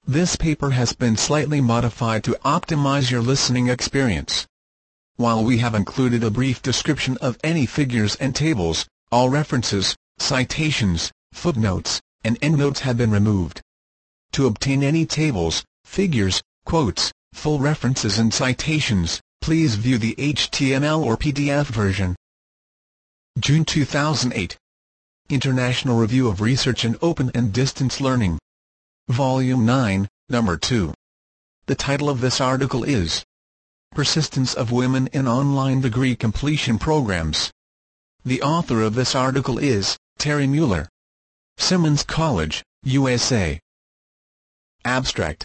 This paper has been slightly modified to optimize your listening experience. While we have included a brief description of any figures and tables, all references, citations, footnotes, and endnotes have been removed. To obtain any tables, figures, quotes, full references and citations, please view the HTML or PDF version. June 2008. International Review of Research in Open and Distance Learning. Volume 9, Number 2. The title of this article is Persistence of Women in Online Degree Completion Programs. The author of this article is Terry Mueller. Simmons College, USA. Abstract.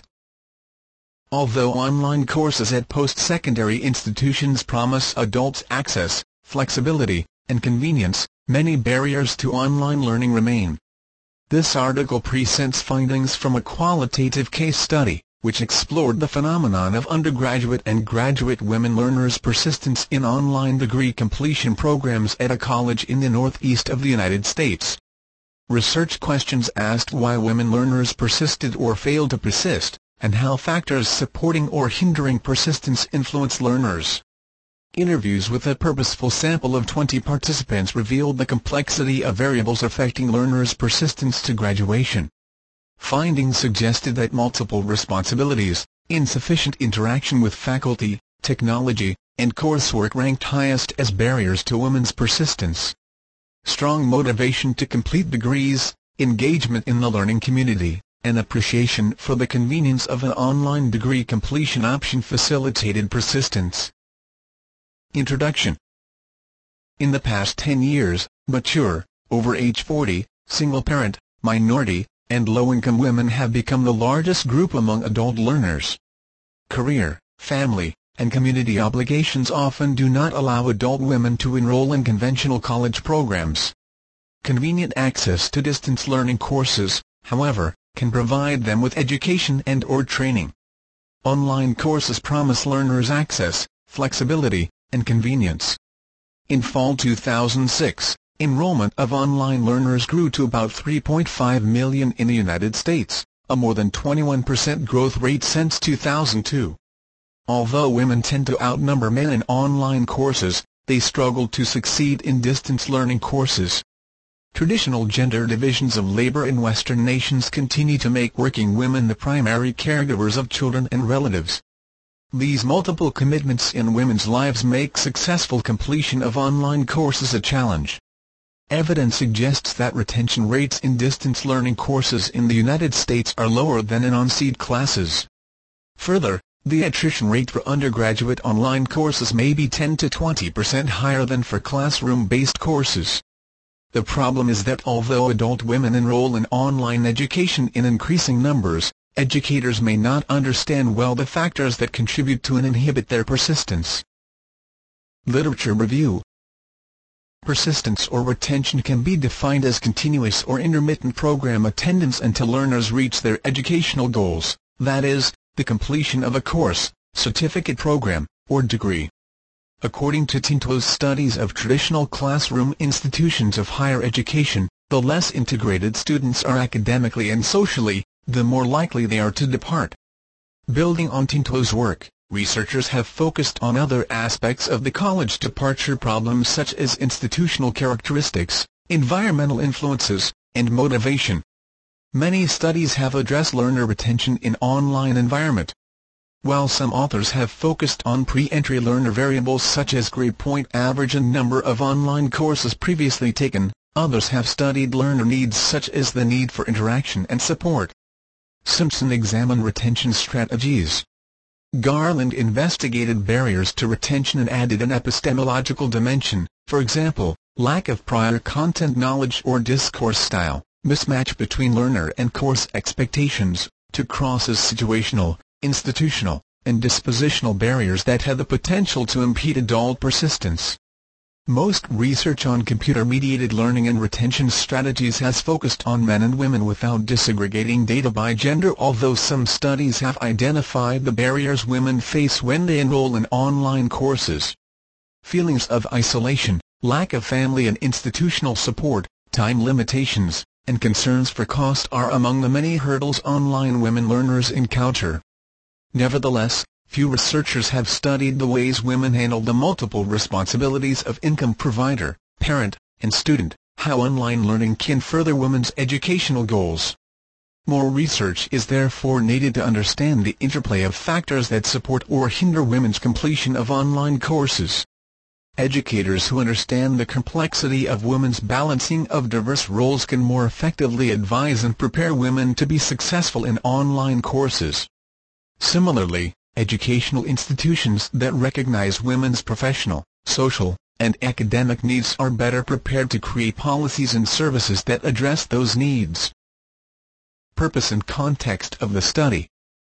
Although online courses at post-secondary institutions promise adults access, flexibility, and convenience, many barriers to online learning remain. This article presents findings from a qualitative case study, which explored the phenomenon of undergraduate and graduate women learners' persistence in online degree completion programs at a college in the Northeast of the United States. Research questions asked why women learners persisted or failed to persist, and how factors supporting or hindering persistence influence learners. Interviews with a purposeful sample of 20 participants revealed the complexity of variables affecting learners' persistence to graduation. Findings suggested that multiple responsibilities, insufficient interaction with faculty, technology, and coursework ranked highest as barriers to women's persistence. Strong motivation to complete degrees, engagement in the learning community, and appreciation for the convenience of an online degree completion option facilitated persistence. Introduction. In the past 10 years, mature, over age 40, single-parent, minority, and low-income women have become the largest group among adult learners. Career, family, and community obligations often do not allow adult women to enroll in conventional college programs. Convenient access to distance learning courses, however, can provide them with education and/or training. Online courses promise learners access, flexibility, and convenience. In fall 2006, enrollment of online learners grew to about 3.5 million in the United States, a more than 21% growth rate since 2002. Although women tend to outnumber men in online courses, they struggle to succeed in distance learning courses. Traditional gender divisions of labor in Western nations continue to make working women the primary caregivers of children and relatives. These multiple commitments in women's lives make successful completion of online courses a challenge. Evidence suggests that retention rates in distance learning courses in the United States are lower than in on-seat classes. Further, the attrition rate for undergraduate online courses may be 10 to 20% higher than for classroom-based courses. The problem is that although adult women enroll in online education in increasing numbers, educators may not understand well the factors that contribute to and inhibit their persistence. Literature review. Persistence or retention can be defined as continuous or intermittent program attendance until learners reach their educational goals, that is, the completion of a course, certificate program, or degree. According to Tinto's studies of traditional classroom institutions of higher education, the less integrated students are academically and socially, the more likely they are to depart. Building on Tinto's work, researchers have focused on other aspects of the college departure problems such as institutional characteristics, environmental influences, and motivation. Many studies have addressed learner retention in online environment. While some authors have focused on pre-entry learner variables such as grade point average and number of online courses previously taken, others have studied learner needs such as the need for interaction and support. Simpson examined retention strategies. Garland investigated barriers to retention and added an epistemological dimension, for example, lack of prior content knowledge or discourse style, mismatch between learner and course expectations, to crosses situational, institutional, and dispositional barriers that had the potential to impede adult persistence. Most research on computer-mediated learning and retention strategies has focused on men and women without disaggregating data by gender, although some studies have identified the barriers women face when they enroll in online courses. Feelings of isolation, lack of family and institutional support, time limitations, and concerns for cost are among the many hurdles online women learners encounter. Nevertheless, few researchers have studied the ways women handle the multiple responsibilities of income provider, parent, and student, how online learning can further women's educational goals. More research is therefore needed to understand the interplay of factors that support or hinder women's completion of online courses. Educators who understand the complexity of women's balancing of diverse roles can more effectively advise and prepare women to be successful in online courses. Similarly, educational institutions that recognize women's professional, social, and academic needs are better prepared to create policies and services that address those needs. Purpose and context of the study.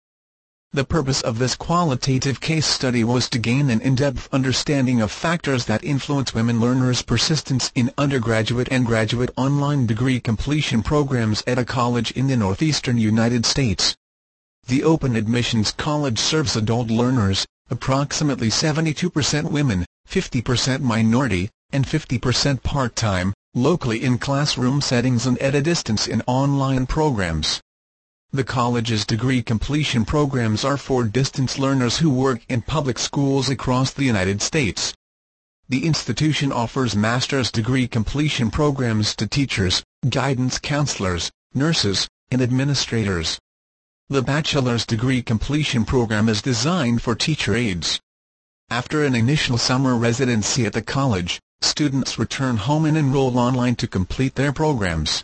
The purpose of this qualitative case study was to gain an in-depth understanding of factors that influence women learners' persistence in undergraduate and graduate online degree completion programs at a college in the northeastern United States. The Open Admissions College serves adult learners, approximately 72% women, 50% minority, and 50% part-time, locally in classroom settings and at a distance in online programs. The college's degree completion programs are for distance learners who work in public schools across the United States. The institution offers master's degree completion programs to teachers, guidance counselors, nurses, and administrators. The bachelor's degree completion program is designed for teacher aides. After an initial summer residency at the college, students return home and enroll online to complete their programs.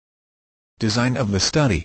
Design of the study.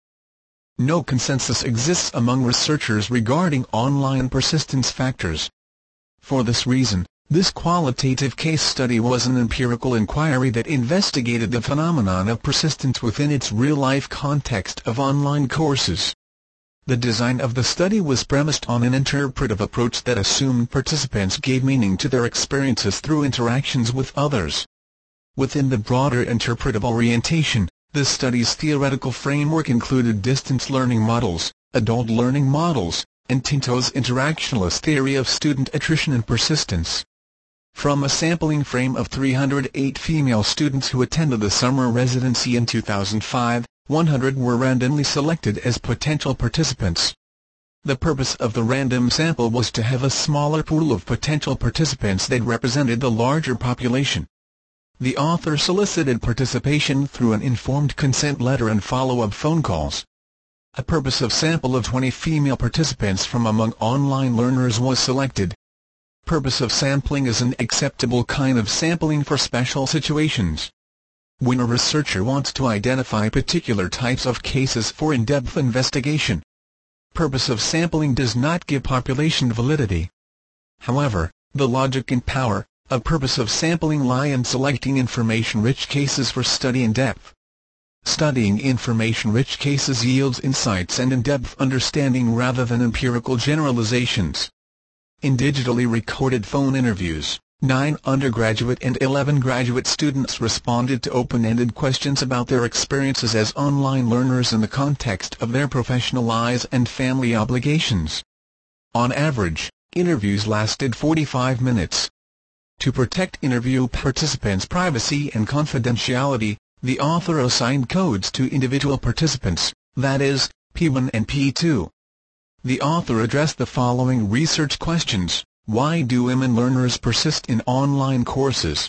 No consensus exists among researchers regarding online persistence factors. For this reason, this qualitative case study was an empirical inquiry that investigated the phenomenon of persistence within its real-life context of online courses. The design of the study was premised on an interpretive approach that assumed participants gave meaning to their experiences through interactions with others. Within the broader interpretive orientation, the study's theoretical framework included distance learning models, adult learning models, and Tinto's interactionalist theory of student attrition and persistence. From a sampling frame of 308 female students who attended the summer residency in 2005, 100 were randomly selected as potential participants. The purpose of the random sample was to have a smaller pool of potential participants that represented the larger population. The author solicited participation through an informed consent letter and follow-up phone calls. A purpose of sample of 20 female participants from among online learners was selected. Purpose of sampling is an acceptable kind of sampling for special situations. When a researcher wants to identify particular types of cases for in-depth investigation, purpose of sampling does not give population validity. However, the logic and power of purpose of sampling lie in selecting information-rich cases for study in depth. Studying information-rich cases yields insights and in-depth understanding rather than empirical generalizations. In digitally recorded phone interviews, 9 undergraduate and 11 graduate students responded to open-ended questions about their experiences as online learners in the context of their professional lives and family obligations. On average, interviews lasted 45 minutes. To protect interview participants' privacy and confidentiality, the author assigned codes to individual participants, that is, P1 and P2. The author addressed the following research questions. Why do women learners persist in online courses?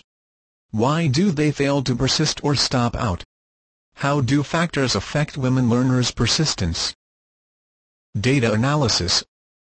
Why do they fail to persist or stop out? How do factors affect women learners' persistence? Data analysis.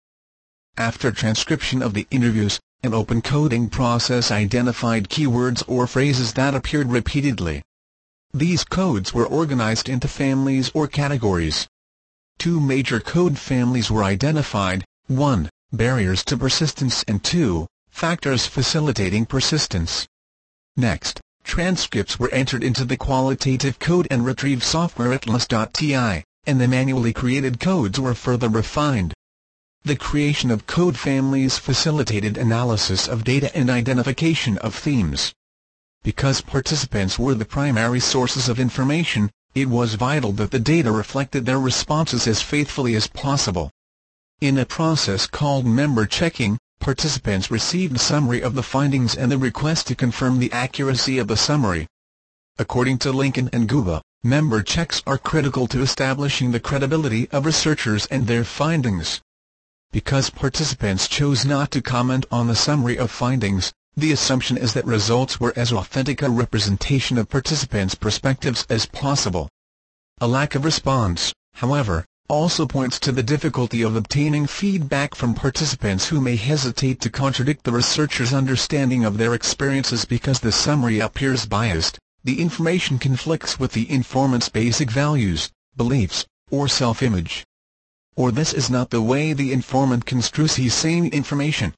After transcription of the interviews, an open coding process identified keywords or phrases that appeared repeatedly. These codes were organized into families or categories. 2 major code families were identified, 1. Barriers to persistence and 2. Factors facilitating persistence. Next, transcripts were entered into the qualitative code and retrieved software atlas.ti, and the manually created codes were further refined. The creation of code families facilitated analysis of data and identification of themes. Because participants were the primary sources of information, it was vital that the data reflected their responses as faithfully as possible. In a process called member checking, participants received a summary of the findings and the request to confirm the accuracy of the summary. According to Lincoln and Guba, member checks are critical to establishing the credibility of researchers and their findings. Because participants chose not to comment on the summary of findings, the assumption is that results were as authentic a representation of participants' perspectives as possible. A lack of response, however, also points to the difficulty of obtaining feedback from participants who may hesitate to contradict the researcher's understanding of their experiences because the summary appears biased, the information conflicts with the informant's basic values, beliefs, or self-image. Or this is not the way the informant construes his same information.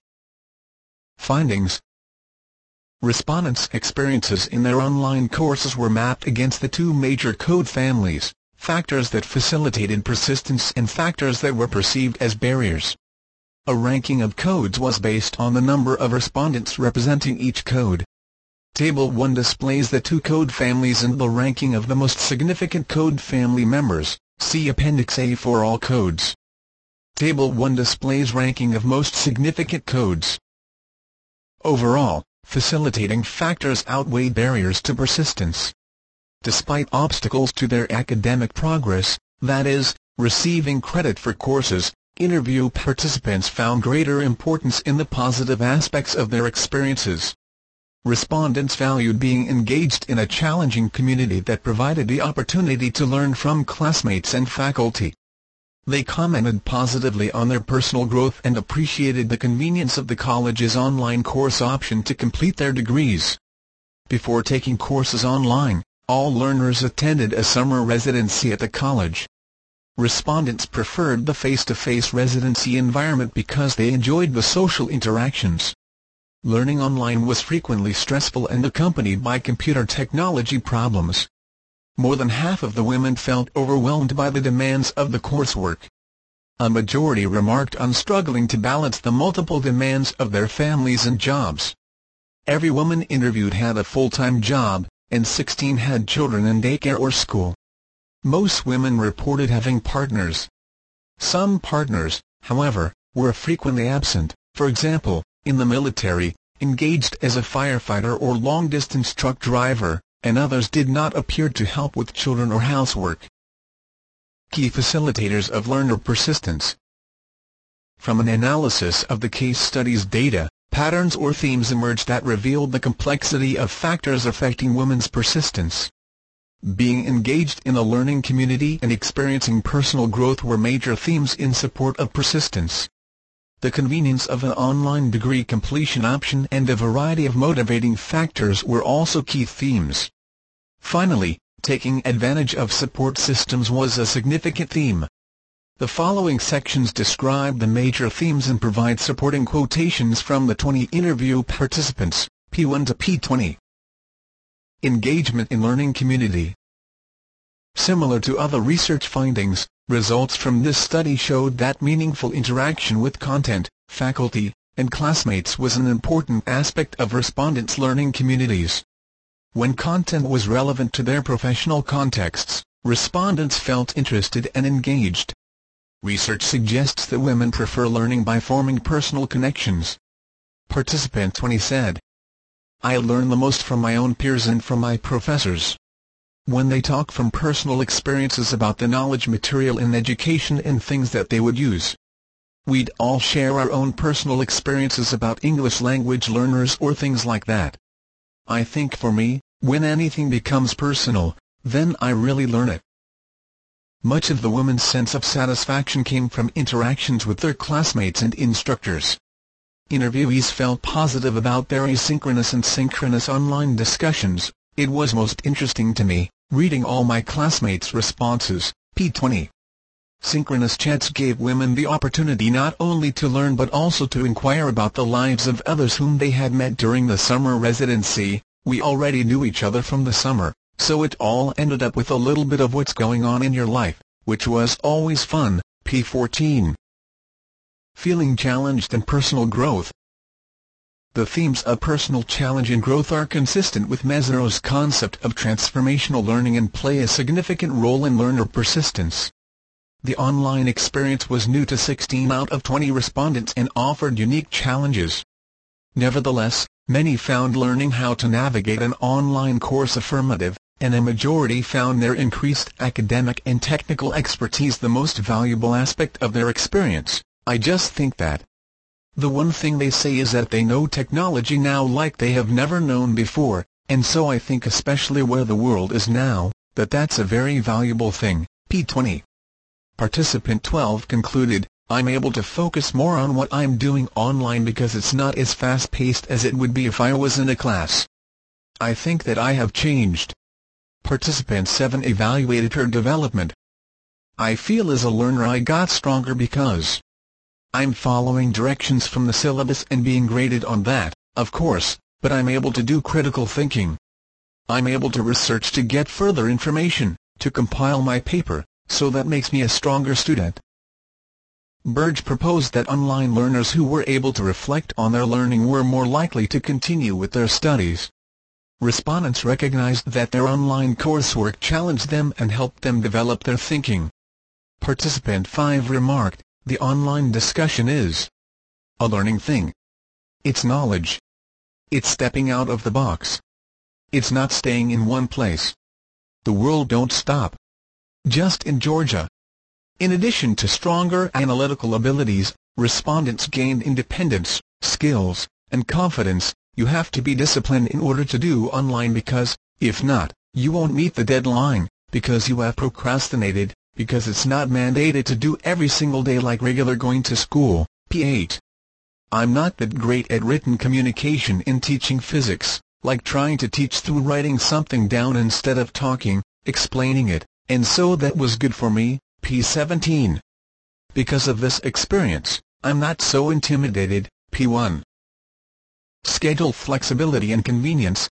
Findings. Respondents' experiences in their online courses were mapped against the two major code families: factors that facilitated persistence and factors that were perceived as barriers. A ranking of codes was based on the number of respondents representing each code. Table 1 displays the two code families and the ranking of the most significant code family members. See Appendix A for all codes. Table 1 displays ranking of most significant codes. Overall, facilitating factors outweigh barriers to persistence. Despite obstacles to their academic progress, that is, receiving credit for courses, interview participants found greater importance in the positive aspects of their experiences. Respondents valued being engaged in a challenging community that provided the opportunity to learn from classmates and faculty. They commented positively on their personal growth and appreciated the convenience of the college's online course option to complete their degrees. Before taking courses online, all learners attended a summer residency at the college. Respondents preferred the face-to-face residency environment because they enjoyed the social interactions. Learning online was frequently stressful and accompanied by computer technology problems. More than half of the women felt overwhelmed by the demands of the coursework. A majority remarked on struggling to balance the multiple demands of their families and jobs. Every woman interviewed had a full-time job, and 16 had children in daycare or school. Most women reported having partners. Some partners, however, were frequently absent, for example, in the military, engaged as a firefighter or long-distance truck driver, and others did not appear to help with children or housework. Key facilitators of learner persistence. From an analysis of the case study's data, patterns or themes emerged that revealed the complexity of factors affecting women's persistence. Being engaged in a learning community and experiencing personal growth were major themes in support of persistence. The convenience of an online degree completion option and a variety of motivating factors were also key themes. Finally, taking advantage of support systems was a significant theme. The following sections describe the major themes and provide supporting quotations from the 20 interview participants, P1 to P20. Engagement in learning community. Similar to other research findings, results from this study showed that meaningful interaction with content, faculty, and classmates was an important aspect of respondents' learning communities. When content was relevant to their professional contexts, respondents felt interested and engaged. Research suggests that women prefer learning by forming personal connections. Participant 20 said, "I learn the most from my own peers and from my professors. When they talk from personal experiences about the knowledge material in education and things that they would use. We'd all share our own personal experiences about English language learners or things like that. I think for me, when anything becomes personal, then I really learn it." Much of the women's sense of satisfaction came from interactions with their classmates and instructors. Interviewees felt positive about their asynchronous and synchronous online discussions. "It was most interesting to me, reading all my classmates' responses." P20. Synchronous chats gave women the opportunity not only to learn but also to inquire about the lives of others whom they had met during the summer residency. "We already knew each other from the summer, so it all ended up with a little bit of what's going on in your life, which was always fun." P14. Feeling challenged and personal growth. The themes of personal challenge and growth are consistent with Mesereau's concept of transformational learning and play a significant role in learner persistence. The online experience was new to 16 out of 20 respondents and offered unique challenges. Nevertheless, many found learning how to navigate an online course affirmative, and a majority found their increased academic and technical expertise the most valuable aspect of their experience. I just think that the one thing they say is that they know technology now like they have never known before, and so I think, especially where the world is now, that that's a very valuable thing. P20. Participant 12 concluded, I'm able to focus more on what I'm doing online because it's not as fast-paced as it would be if I was in a class. I think that I have changed. Participant 7 evaluated her development. I feel as a learner I got stronger because I'm following directions from the syllabus and being graded on that, of course, but I'm able to do critical thinking. I'm able to research to get further information, to compile my paper, so that makes me a stronger student. Burge proposed that online learners who were able to reflect on their learning were more likely to continue with their studies. Respondents recognized that their online coursework challenged them and helped them develop their thinking. Participant 5 remarked, the online discussion is a learning thing. It's knowledge. It's stepping out of the box. It's not staying in one place. The world don't stop just in Georgia. In addition to stronger analytical abilities, respondents gained independence, skills, and confidence. You have to be disciplined in order to do online because, if not, you won't meet the deadline, because you have procrastinated, because it's not mandated to do every single day like regular going to school. P8. I'm not that great at written communication in teaching physics, like trying to teach through writing something down instead of talking, explaining it, and so that was good for me. P17. Because of this experience, I'm not so intimidated. P1. Schedule flexibility and convenience.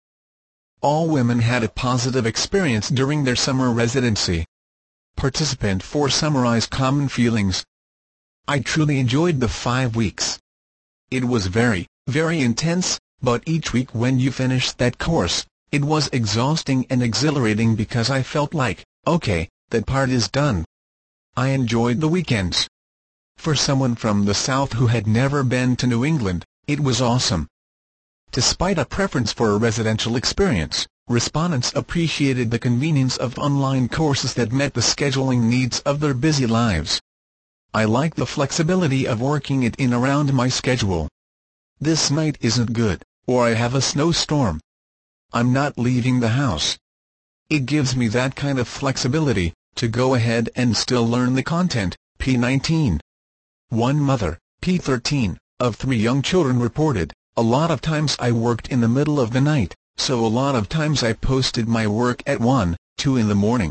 All women had a positive experience during their summer residency. Participant 4 summarized common feelings. I truly enjoyed the 5 weeks. It was very, very intense, but each week when you finished that course, it was exhausting and exhilarating because I felt like, okay, that part is done. I enjoyed the weekends. For someone from the South who had never been to New England, it was awesome. Despite a preference for a residential experience, respondents appreciated the convenience of online courses that met the scheduling needs of their busy lives. I like the flexibility of working it in around my schedule. This night isn't good, or I have a snowstorm. I'm not leaving the house. It gives me that kind of flexibility, to go ahead and still learn the content. P19. One mother, P13, of 3 young children reported, a lot of times I worked in the middle of the night, so a lot of times I posted my work at 1, 2 in the morning.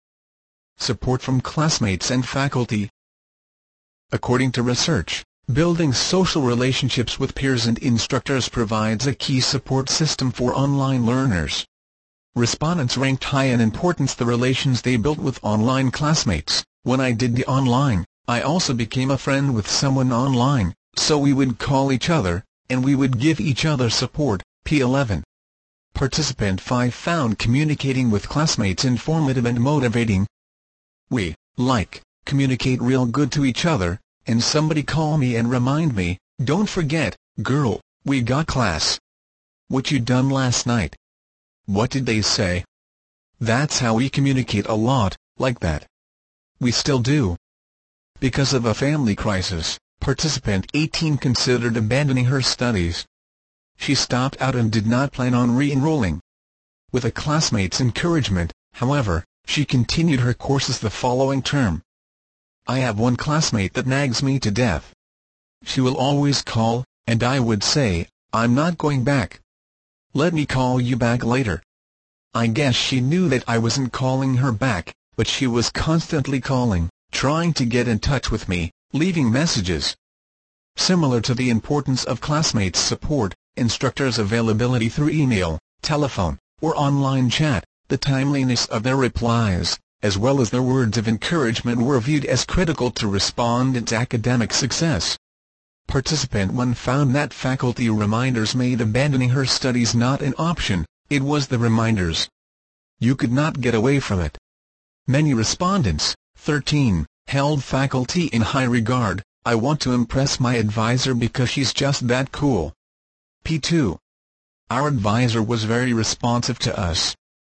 Support from classmates and faculty. According to research, building social relationships with peers and instructors provides a key support system for online learners. Respondents ranked high in importance the relations they built with online classmates. When I did the online, I also became a friend with someone online, so we would call each other, and we would give each other support. P11. Participant 5 found communicating with classmates informative and motivating. We communicate real good to each other, and somebody call me and remind me, don't forget, girl, we got class. What you done last night? What did they say? That's how we communicate a lot, like that. We still do. Because of a family crisis, participant 18 considered abandoning her studies. She stopped out and did not plan on re-enrolling. With a classmate's encouragement, however, she continued her courses the following term. I have one classmate that nags me to death. She will always call, and I would say, I'm not going back. Let me call you back later. I guess she knew that I wasn't calling her back, but she was constantly calling, trying to get in touch with me, leaving messages. Similar to the importance of classmates' support, instructors' availability through email, telephone, or online chat, the timeliness of their replies, as well as their words of encouragement were viewed as critical to respondents' academic success. Participant 1 found that faculty reminders made abandoning her studies not an option, it was the reminders. You could not get away from it. Many respondents, 13, held faculty in high regard. I want to impress my advisor because she's just that cool. P2. Our advisor was very responsive to us.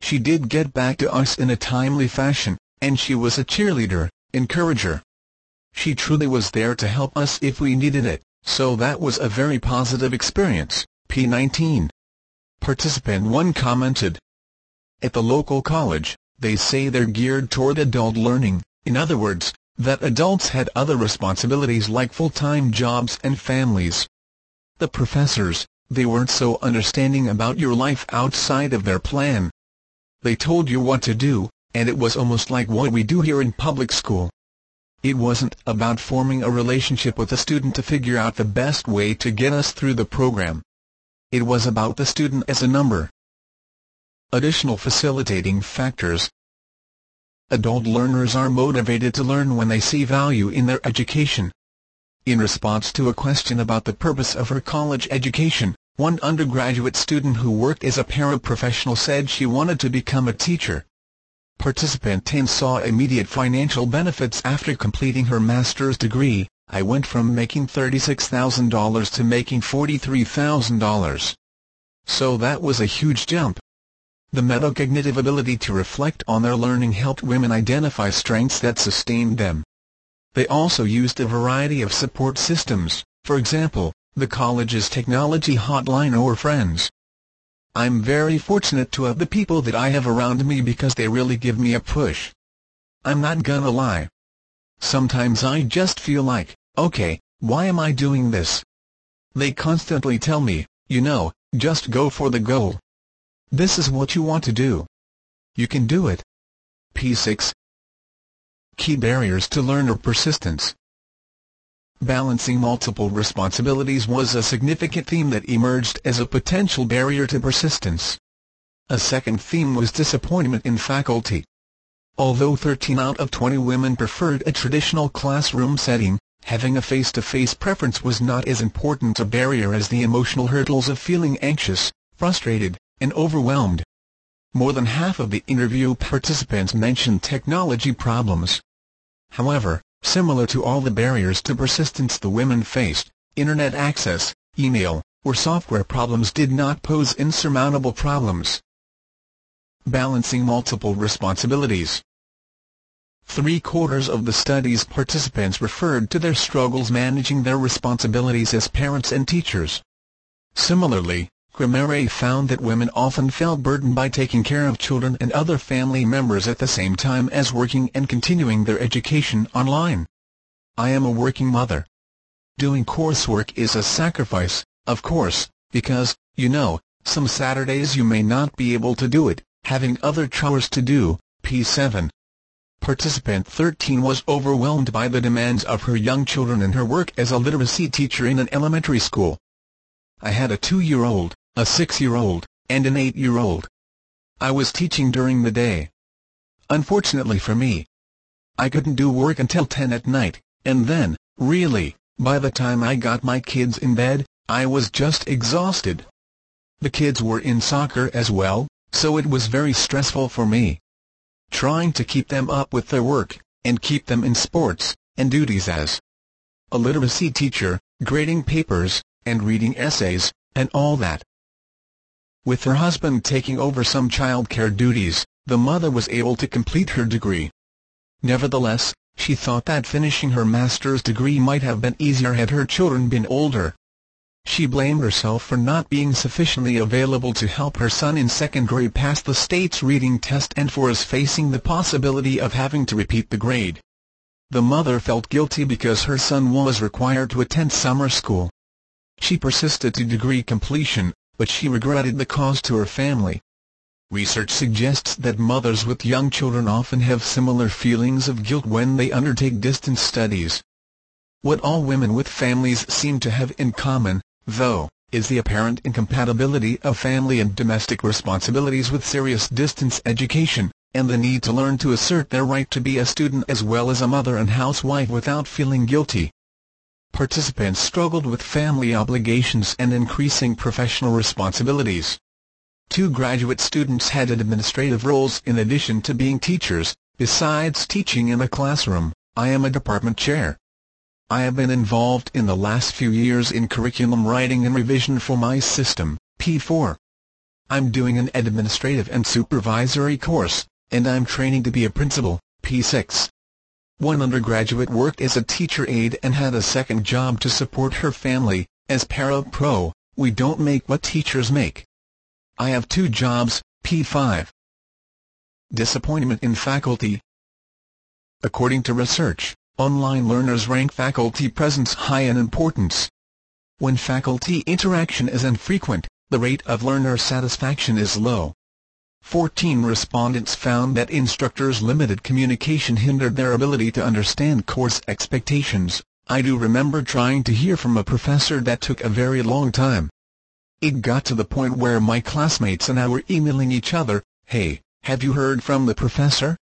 she did get back to us in a timely fashion, and she was a cheerleader, encourager. She truly was there to help us if we needed it, so that was a very positive experience. P19. Participant 1 commented, "At the local college, they say they're geared toward adult learning, in other words, that adults had other responsibilities like full-time jobs and families. The professors, they weren't so understanding about your life outside of their plan. They told you what to do, and it was almost like what we do here in public school. It wasn't about forming a relationship with the student to figure out the best way to get us through the program. It was about the student as a number." Additional facilitating factors. Adult learners are motivated to learn when they see value in their education. In response to a question about the purpose of her college education, one undergraduate student who worked as a paraprofessional said she wanted to become a teacher. Participant 10 saw immediate financial benefits after completing her master's degree. "I went from making $36,000 to making $43,000. So that was a huge jump." The metacognitive ability to reflect on their learning helped women identify strengths that sustained them. They also used a variety of support systems, for example, the college's technology hotline or friends. "I'm very fortunate to have the people that I have around me because they really give me a push. I'm not gonna lie. Sometimes I just feel like, okay, why am I doing this? They constantly tell me, just go for the goal. This is what you want to do. You can do it." P6. Key barriers to learner persistence. Balancing multiple responsibilities was a significant theme that emerged as a potential barrier to persistence. A second theme was disappointment in faculty. Although 13 out of 20 women preferred a traditional classroom setting, having a face-to-face preference was not as important a barrier as the emotional hurdles of feeling anxious, frustrated, and overwhelmed. More than half of the interview participants mentioned technology problems. However, similar to all the barriers to persistence the women faced, internet access, email, or software problems did not pose insurmountable problems. Balancing multiple responsibilities. 3/4 of the study's participants referred to their struggles managing their responsibilities as parents and teachers. Similarly, Gramere found that women often felt burdened by taking care of children and other family members at the same time as working and continuing their education online. "I am a working mother. Doing coursework is a sacrifice, of course, because, some Saturdays you may not be able to do it, having other chores to do." P7. Participant 13 was overwhelmed by the demands of her young children and her work as a literacy teacher in an elementary school. "I had a 2-year-old, a 6-year-old, and an 8-year-old. I was teaching during the day. Unfortunately for me, I couldn't do work until 10 at night, and then, really, by the time I got my kids in bed, I was just exhausted. The kids were in soccer as well, so it was very stressful for me. Trying to keep them up with their work, and keep them in sports, and duties as a literacy teacher, grading papers, and reading essays, and all that." With her husband taking over some childcare duties, the mother was able to complete her degree. Nevertheless, she thought that finishing her master's degree might have been easier had her children been older. She blamed herself for not being sufficiently available to help her son in second grade pass the state's reading test and for us facing the possibility of having to repeat the grade. The mother felt guilty because her son was required to attend summer school. She persisted to degree completion, but she regretted the cost to her family. Research suggests that mothers with young children often have similar feelings of guilt when they undertake distance studies. What all women with families seem to have in common, though, is the apparent incompatibility of family and domestic responsibilities with serious distance education, and the need to learn to assert their right to be a student as well as a mother and housewife without feeling guilty. Participants struggled with family obligations and increasing professional responsibilities. 2 graduate students had administrative roles in addition to being teachers. "Besides teaching in a classroom, I am a department chair. I have been involved in the last few years in curriculum writing and revision for my system." P4. I'm doing an administrative and supervisory course, and I'm training to be a principal, P6. One undergraduate worked as a teacher aide and had a second job to support her family. As para-pro, we don't make what teachers make. I have 2 jobs, P5. Disappointment in faculty. According to research, online learners rank faculty presence high in importance. When faculty interaction is infrequent, the rate of learner satisfaction is low. 14 respondents found that instructors' limited communication hindered their ability to understand course expectations. I do remember trying to hear from a professor that took a very long time. It got to the point where my classmates and I were emailing each other, "Hey, have you heard from the professor?"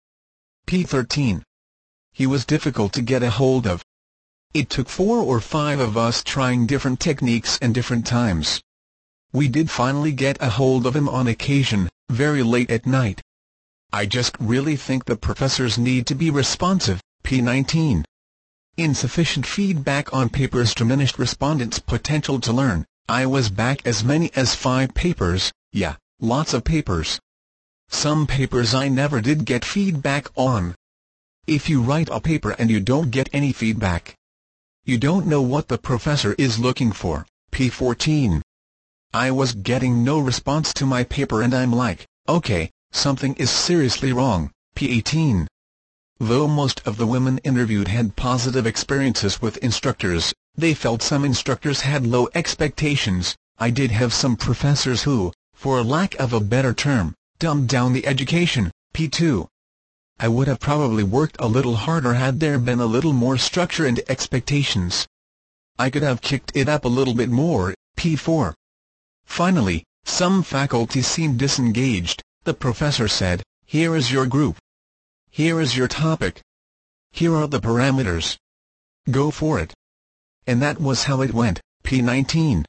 P13. He was difficult to get a hold of. It took 4 or 5 of us trying different techniques and different times. We did finally get a hold of him on occasion, very late at night. I just really think the professors need to be responsive. P19. Insufficient feedback on papers diminished respondents' potential to learn. I was back as many as 5 papers, yeah, lots of papers. Some papers I never did get feedback on. If you write a paper and you don't get any feedback, you don't know what the professor is looking for. P14. I was getting no response to my paper and I'm like, okay, something is seriously wrong. P18. Though most of the women interviewed had positive experiences with instructors, they felt some instructors had low expectations. I did have some professors who, for lack of a better term, dumbed down the education. P2. I would have probably worked a little harder had there been a little more structure and expectations. I could have kicked it up a little bit more. P4. Finally, some faculty seemed disengaged. The professor said, "Here is your group. Here is your topic. Here are the parameters. Go for it." And that was how it went. P19.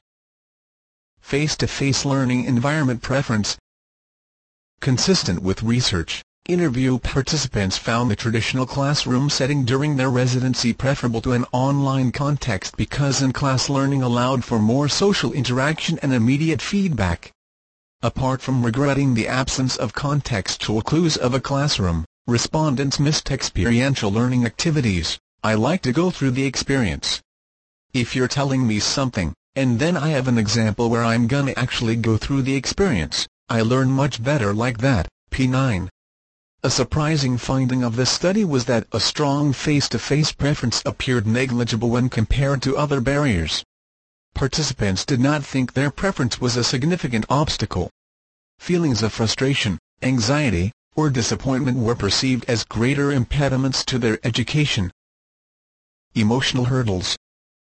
Face-to-face learning environment preference. Consistent with research, interview participants found the traditional classroom setting during their residency preferable to an online context because in-class learning allowed for more social interaction and immediate feedback. Apart from regretting the absence of contextual clues of a classroom, respondents missed experiential learning activities. I like to go through the experience. If you're telling me something, and then I have an example where I'm gonna actually go through the experience, I learn much better like that. P9. A surprising finding of this study was that a strong face-to-face preference appeared negligible when compared to other barriers. Participants did not think their preference was a significant obstacle. Feelings of frustration, anxiety, or disappointment were perceived as greater impediments to their education. Emotional hurdles.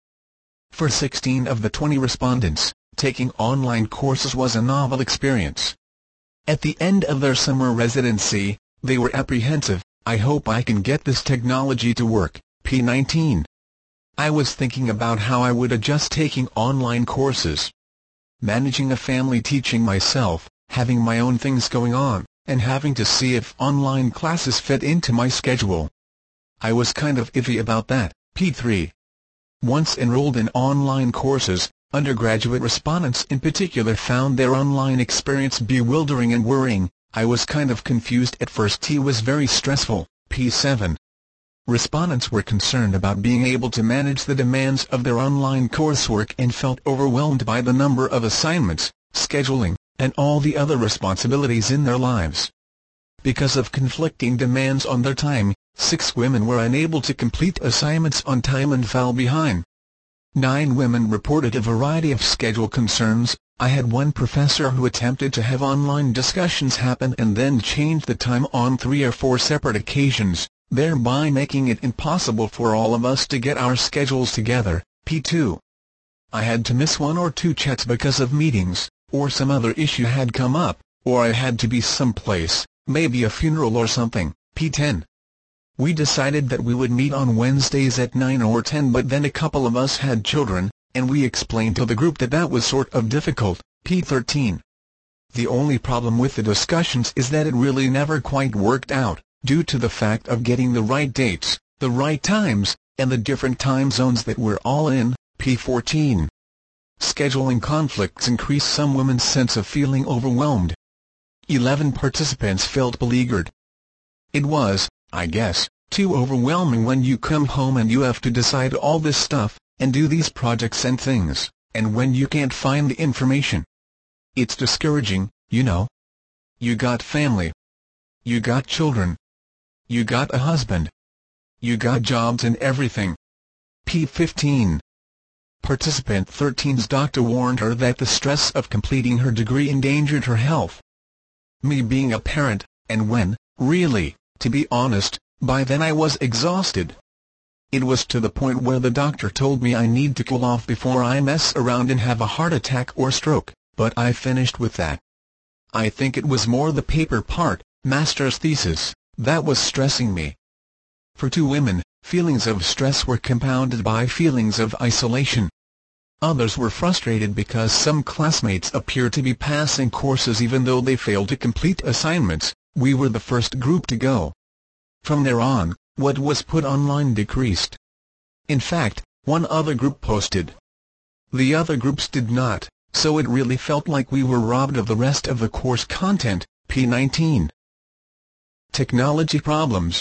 For 16 of the 20 respondents, taking online courses was a novel experience. At the end of their summer residency, they were apprehensive. "I hope I can get this technology to work." P19. I was thinking about how I would adjust taking online courses. Managing a family, teaching myself, having my own things going on, and having to see if online classes fit into my schedule. I was kind of iffy about that. P3. Once enrolled in online courses, undergraduate respondents in particular found their online experience bewildering and worrying. I was kind of confused at first. It was very stressful. P7. Respondents were concerned about being able to manage the demands of their online coursework and felt overwhelmed by the number of assignments, scheduling, and all the other responsibilities in their lives. Because of conflicting demands on their time, 6 women were unable to complete assignments on time and fell behind. 9 women reported a variety of schedule concerns. I had one professor who attempted to have online discussions happen and then changed the time on 3 or 4 separate occasions, thereby making it impossible for all of us to get our schedules together. P2. I had to miss 1 or 2 chats because of meetings, or some other issue had come up, or I had to be someplace, maybe a funeral or something. P10. We decided that we would meet on Wednesdays at 9 or 10, but then a couple of us had children, and we explained to the group that that was sort of difficult. P13. The only problem with the discussions is that it really never quite worked out, due to the fact of getting the right dates, the right times, and the different time zones that we're all in. P14. Scheduling conflicts increase some women's sense of feeling overwhelmed. 11 participants felt beleaguered. It was, I guess, too overwhelming when you come home and you have to decide all this stuff, and do these projects and things, and when you can't find the information. It's discouraging, you know. You got family. You got children. You got a husband. You got jobs and everything. P15. Participant 13's doctor warned her that the stress of completing her degree endangered her health. Me being a parent, and when, really, to be honest, by then I was exhausted. It was to the point where the doctor told me I need to cool off before I mess around and have a heart attack or stroke, but I finished with that. I think it was more the paper part, master's thesis, that was stressing me. For 2 women, feelings of stress were compounded by feelings of isolation. Others were frustrated because some classmates appeared to be passing courses even though they failed to complete assignments. We were the first group to go. From there on, what was put online decreased. In fact, one other group posted. The other groups did not, so it really felt like we were robbed of the rest of the course content. P19. Technology problems.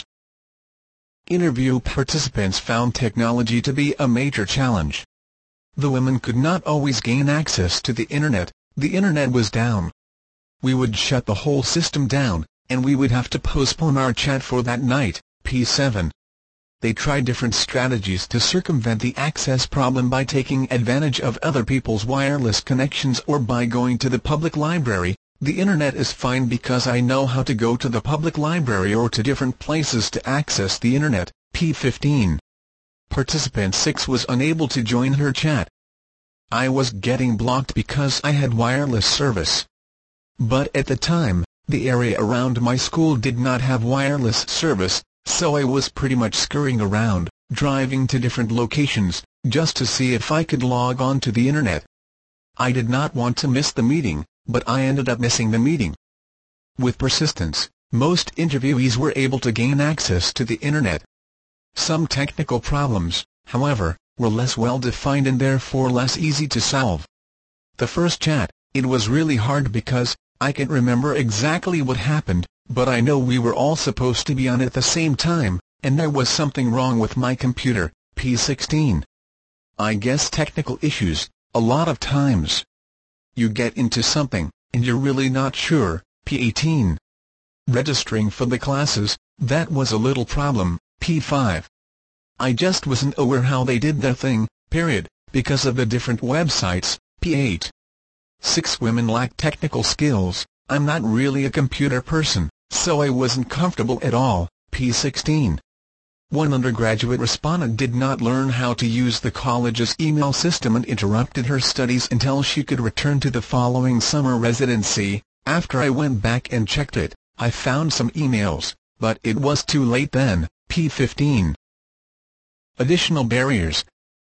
Interview participants found technology to be a major challenge. The women could not always gain access to the internet was down. We would shut the whole system down, and we would have to postpone our chat for that night. P7. They tried different strategies to circumvent the access problem by taking advantage of other people's wireless connections or by going to the public library. The internet is fine because I know how to go to the public library or to different places to access the internet. P15. Participant 6 was unable to join her chat. I was getting blocked because I had wireless service. But at the time, the area around my school did not have wireless service, so I was pretty much scurrying around, driving to different locations, just to see if I could log on to the internet. I did not want to miss the meeting, but I ended up missing the meeting. With persistence, most interviewees were able to gain access to the internet. Some technical problems, however, were less well-defined and therefore less easy to solve. The first chat, it was really hard because, I can't remember exactly what happened, but I know we were all supposed to be on at the same time, and there was something wrong with my computer. P16. I guess technical issues, a lot of times. You get into something, and you're really not sure. P18. Registering for the classes, that was a little problem. P5. I just wasn't aware how they did their thing, period, because of the different websites. P8. 6 women lack technical skills. I'm not really a computer person, so I wasn't comfortable at all. P16. One undergraduate respondent did not learn how to use the college's email system and interrupted her studies until she could return to the following summer residency. After I went back and checked it, I found some emails, but it was too late then. P15. Additional barriers.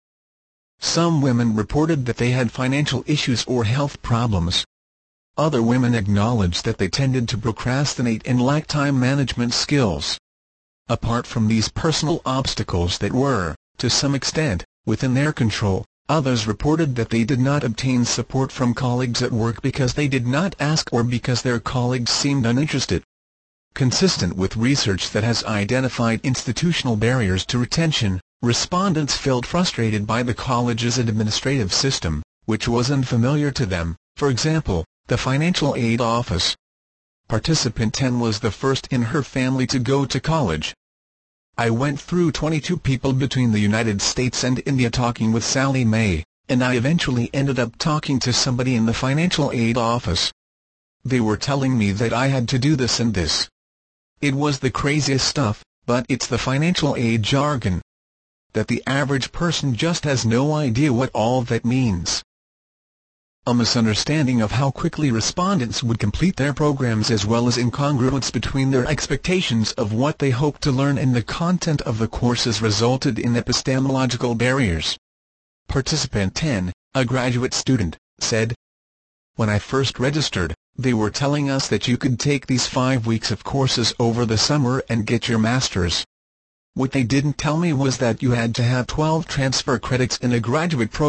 Some women reported that they had financial issues or health problems. Other women acknowledged that they tended to procrastinate and lack time management skills. Apart from these personal obstacles that were, to some extent, within their control, others reported that they did not obtain support from colleagues at work because they did not ask or because their colleagues seemed uninterested. Consistent with research that has identified institutional barriers to retention, respondents felt frustrated by the college's administrative system, which was unfamiliar to them, for example, the financial aid office. Participant 10 was the first in her family to go to college. I went through 22 people between the United States and India talking with Sally Mae, and I eventually ended up talking to somebody in the financial aid office. They were telling me that I had to do this and this. It was the craziest stuff, but it's the financial aid jargon that the average person just has no idea what all that means. A misunderstanding of how quickly respondents would complete their programs as well as incongruence between their expectations of what they hoped to learn and the content of the courses resulted in epistemological barriers. Participant 10, a graduate student, said, "When I first registered, they were telling us that you could take these 5 weeks of courses over the summer and get your master's. What they didn't tell me was that you had to have 12 transfer credits in a graduate program,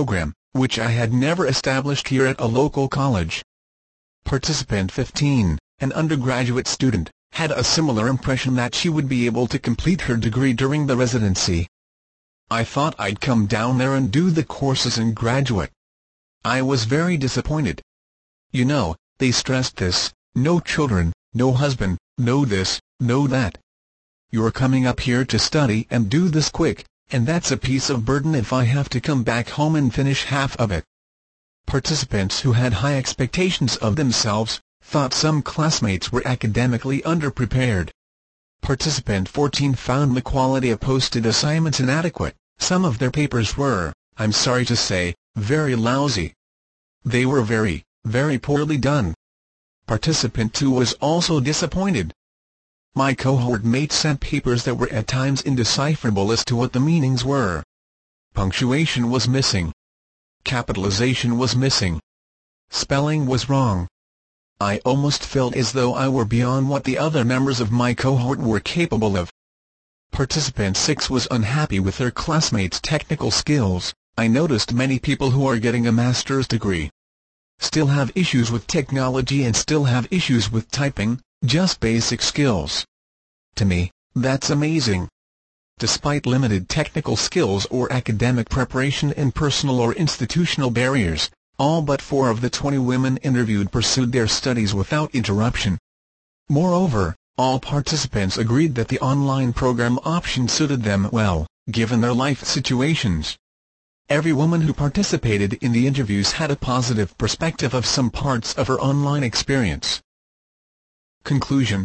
which I had never established here at a local college. Participant 15, an undergraduate student, had a similar impression that she would be able to complete her degree during the residency. I thought I'd come down there and do the courses and graduate. I was very disappointed. You know, they stressed this: no children, no husband, no this, no that. You're coming up here to study and do this quick, and that's a piece of burden if I have to come back home and finish half of it. Participants who had high expectations of themselves thought some classmates were academically underprepared. Participant 14 found the quality of posted assignments inadequate. Some of their papers were, I'm sorry to say, very lousy. They were very, very poorly done. Participant 2 was also disappointed. My cohort mate sent papers that were at times indecipherable as to what the meanings were. Punctuation was missing. Capitalization was missing. Spelling was wrong. I almost felt as though I were beyond what the other members of my cohort were capable of. Participant 6 was unhappy with her classmates' technical skills. I noticed many people who are getting a master's degree still have issues with technology and still have issues with typing, just basic skills. To me, that's amazing. Despite limited technical skills or academic preparation and personal or institutional barriers, all but 4 of the 20 women interviewed pursued their studies without interruption. Moreover, all participants agreed that the online program option suited them well, given their life situations. Every woman who participated in the interviews had a positive perspective of some parts of her online experience. Conclusion.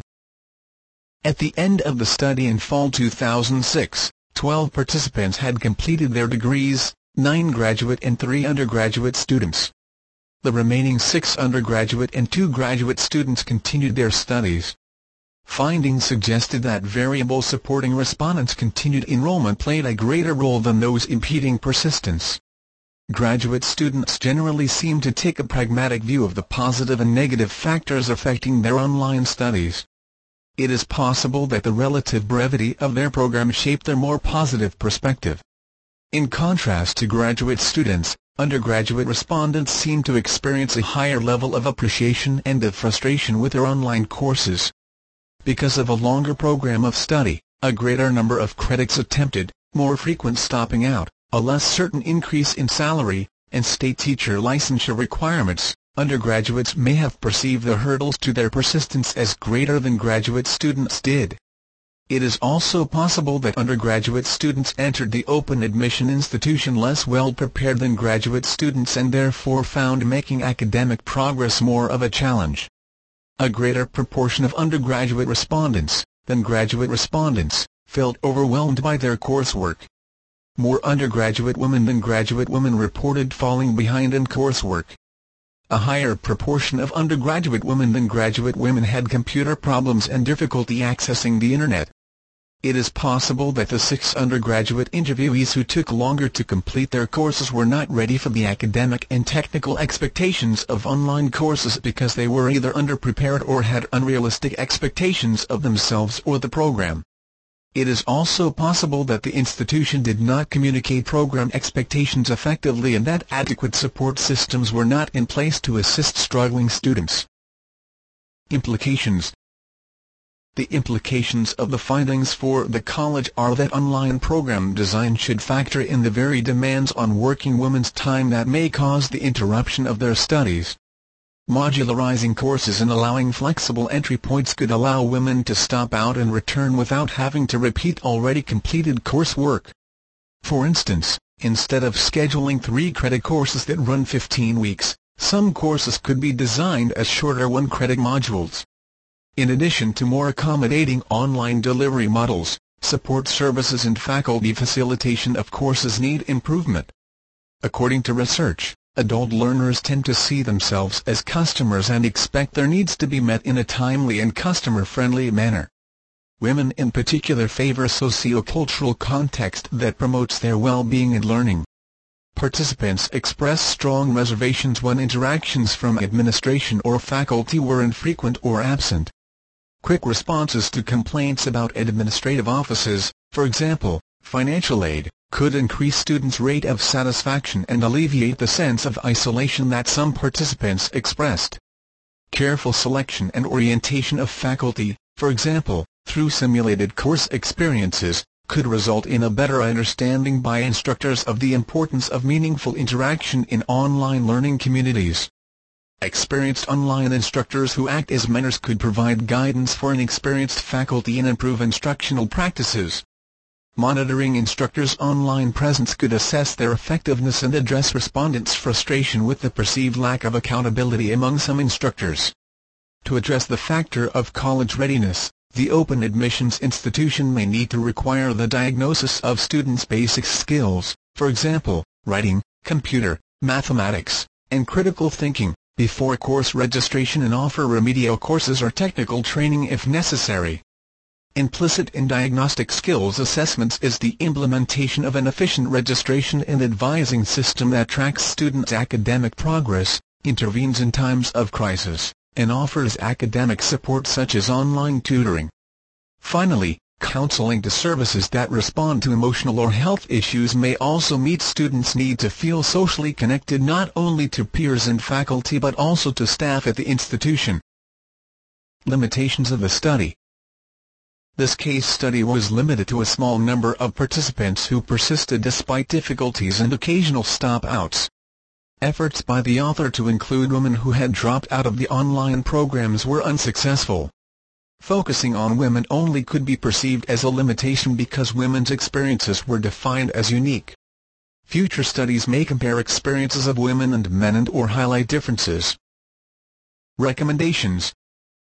At the end of the study in fall 2006, 12 participants had completed their degrees, 9 graduate and 3 undergraduate students. The remaining 6 undergraduate and 2 graduate students continued their studies. Findings suggested that variable supporting respondents' continued enrollment played a greater role than those impeding persistence. Graduate students generally seem to take a pragmatic view of the positive and negative factors affecting their online studies. It is possible that the relative brevity of their program shaped their more positive perspective. In contrast to graduate students, undergraduate respondents seem to experience a higher level of appreciation and of frustration with their online courses. Because of a longer program of study, a greater number of credits attempted, more frequent stopping out, a less certain increase in salary, and state teacher licensure requirements, undergraduates may have perceived the hurdles to their persistence as greater than graduate students did. It is also possible that undergraduate students entered the open admission institution less well prepared than graduate students and therefore found making academic progress more of a challenge. A greater proportion of undergraduate respondents than graduate respondents felt overwhelmed by their coursework. More undergraduate women than graduate women reported falling behind in coursework. A higher proportion of undergraduate women than graduate women had computer problems and difficulty accessing the Internet. It is possible that the 6 undergraduate interviewees who took longer to complete their courses were not ready for the academic and technical expectations of online courses because they were either underprepared or had unrealistic expectations of themselves or the program. It is also possible that the institution did not communicate program expectations effectively and that adequate support systems were not in place to assist struggling students. Implications. The implications of the findings for the college are that online program design should factor in the varied demands on working women's time that may cause the interruption of their studies. Modularizing courses and allowing flexible entry points could allow women to stop out and return without having to repeat already completed coursework. For instance, instead of scheduling 3-credit courses that run 15 weeks, some courses could be designed as shorter 1-credit modules. In addition to more accommodating online delivery models, support services and faculty facilitation of courses need improvement. According to research, adult learners tend to see themselves as customers and expect their needs to be met in a timely and customer-friendly manner. Women in particular favor a socio-cultural context that promotes their well-being and learning. Participants expressed strong reservations when interactions from administration or faculty were infrequent or absent. Quick responses to complaints about administrative offices, for example, financial aid, could increase students' rate of satisfaction and alleviate the sense of isolation that some participants expressed. Careful selection and orientation of faculty, for example, through simulated course experiences, could result in a better understanding by instructors of the importance of meaningful interaction in online learning communities. Experienced online instructors who act as mentors could provide guidance for inexperienced faculty and improve instructional practices. Monitoring instructors' online presence could assess their effectiveness and address respondents' frustration with the perceived lack of accountability among some instructors. To address the factor of college readiness, the open admissions institution may need to require the diagnosis of students' basic skills, for example, writing, computer, mathematics, and critical thinking, before course registration and offer remedial courses or technical training if necessary. Implicit in diagnostic skills assessments is the implementation of an efficient registration and advising system that tracks students' academic progress, intervenes in times of crisis, and offers academic support such as online tutoring. Finally, counseling to services that respond to emotional or health issues may also meet students' need to feel socially connected not only to peers and faculty but also to staff at the institution. Limitations of the study. This case study was limited to a small number of participants who persisted despite difficulties and occasional stop-outs. Efforts by the author to include women who had dropped out of the online programs were unsuccessful. Focusing on women only could be perceived as a limitation because women's experiences were defined as unique. Future studies may compare experiences of women and men and/or highlight differences. Recommendations.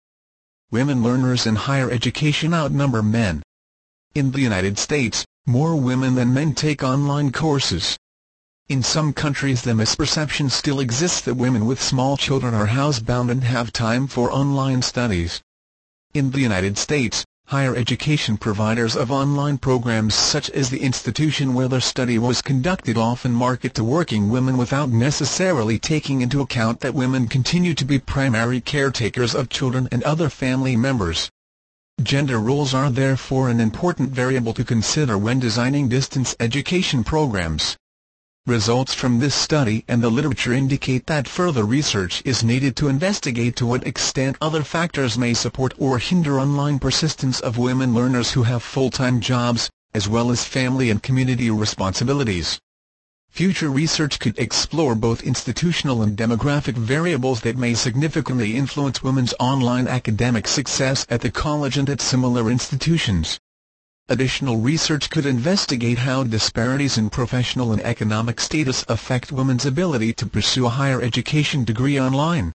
Women learners in higher education outnumber men. In the United States, more women than men take online courses. In some countries the misperception still exists that women with small children are housebound and have time for online studies. In the United States, higher education providers of online programs such as the institution where the study was conducted often market to working women without necessarily taking into account that women continue to be primary caretakers of children and other family members. Gender roles are therefore an important variable to consider when designing distance education programs. Results from this study and the literature indicate that further research is needed to investigate to what extent other factors may support or hinder online persistence of women learners who have full-time jobs, as well as family and community responsibilities. Future research could explore both institutional and demographic variables that may significantly influence women's online academic success at the college and at similar institutions. Additional research could investigate how disparities in professional and economic status affect women's ability to pursue a higher education degree online.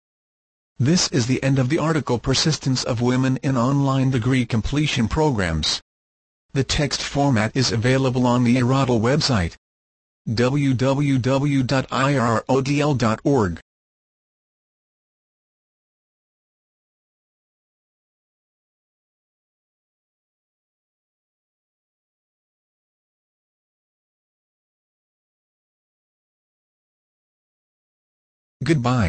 This is the end of the article Persistence of Women in Online Degree Completion Programs. The text format is available on the IRODL website, www.irodl.org. Goodbye.